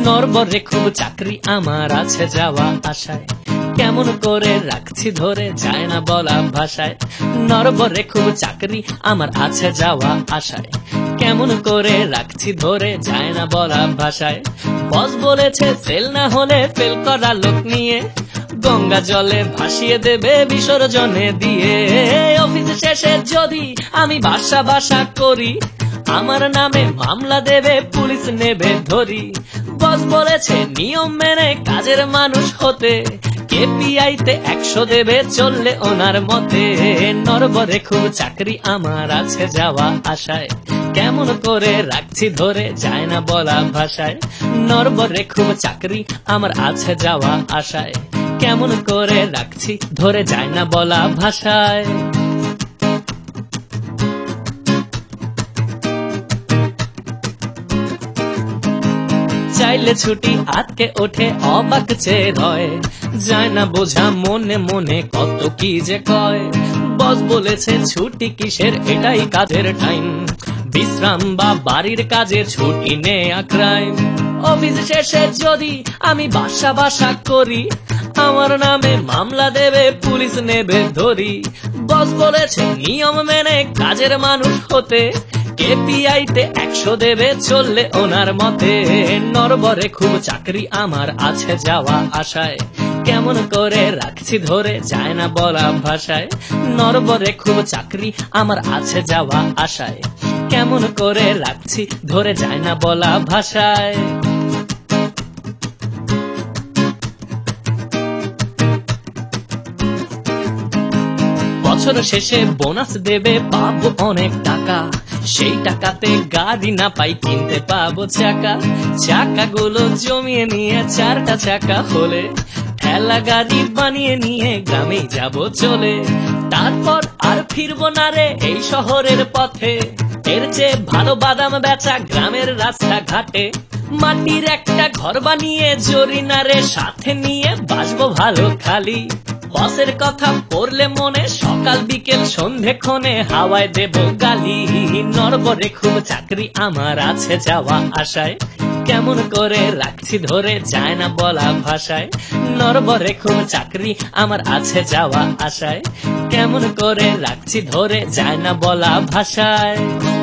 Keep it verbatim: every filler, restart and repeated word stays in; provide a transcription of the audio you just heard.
নরবরে খুব চাকরি আমার আছে যাওয়া আশায়, কেমন করে রাখছি ধরে যায় না বলা ভাষায়। নরবরে খুব চাকরি আমার আছে যাওয়া আশায়, কেমন করে রাখছি ধরে যায় না বলা ভাষায়। বস বলেছে সেল না হলে ফেল করা লোক নিয়ে গঙ্গা জলে ভাসিয়ে দেবে বিসর্জনে দিয়ে। অফিস শেষে যদি আমি বাসা বাসা করি, আমার নামে মামলা দেবে পুলিশ নেবে ধরি। বস বলেছে নিয়ম মেনে কাজের মানুষ হতে, কেপিআই তে একশো দেবে চললে ওনার মতে। নরবরে খুব চাকরি আমার আছে যাওয়া আশায়, কেমন করে রাখছি ধরে যায় না বলা ভাষায়। নরবরে খুব চাকরি আমার আছে যাওয়া আশায়, কেমন করে রাখছি ধরে যায় না বলা ভাষায়। চাইলে ছুটি আটকে ওঠে অবাক চেয়ে রয়, যায় না বোঝা মনে মনে কত কি যে কয়। বস বলেছে ছুটি কিসের, এটাই কাজের টাইম, বিশ্রাম বা বাড়ির কাজের ছুটি নেয়া ক্রাইম। অফিস শেষে যদি আমি বাসা বাসা করি, আমার নামে মামলা দেবে পুলিশ নেবে ধরি। বস বলেছে নিয়ম মেনে কাজের মানুষ হতে, কেপিআই তে একশো দেবে চললে ওনার মতে। নরবরে খুব চাকরি আমার আছে যাওয়া আশায়, কেমন করে রাখছি ধরে যায় না বলা ভাষায়। নরবরে খুব চাকরি আমার আছে যাওয়া আশায়, কেমন করে রাখছি ধরে যায় না বলা ভাষায়। বছর শেষে বোনাস দেবে পাবো অনেক টাকা, সেই টাকাতে গাড়ি না পাই কিনতে পাবো চাকা। চাকাগুলো জমিয়ে নিয়ে চারটা চাকা হলে ঠেলা গাড়ি বানিয়ে নিয়ে গ্রামে যাব চলে। তারপর আর ফিরবো না রে এই শহরের পথে, এর চেয়ে ভালো বাদাম বেচা গ্রামের রাস্তা ঘাটে। মাটির একটা ঘর বানিয়ে জরিনারে সাথে নিয়ে বাসবো ভালো খালি। বসের কথা পড়লে মনে সকাল বিকেল সন্ধে ক্ষণে হাওয়ায় দেব গালি। নরবরে খুব চাকরি আমার আছে যাওয়া আশায়, কেমন করে রাখছি ধরে যায় না বলা ভাষায়। নরবরে খুব চাকরি আমার আছে যাওয়া আশায়, কেমন করে রাখছি ধরে যায় না বলা ভাষায়।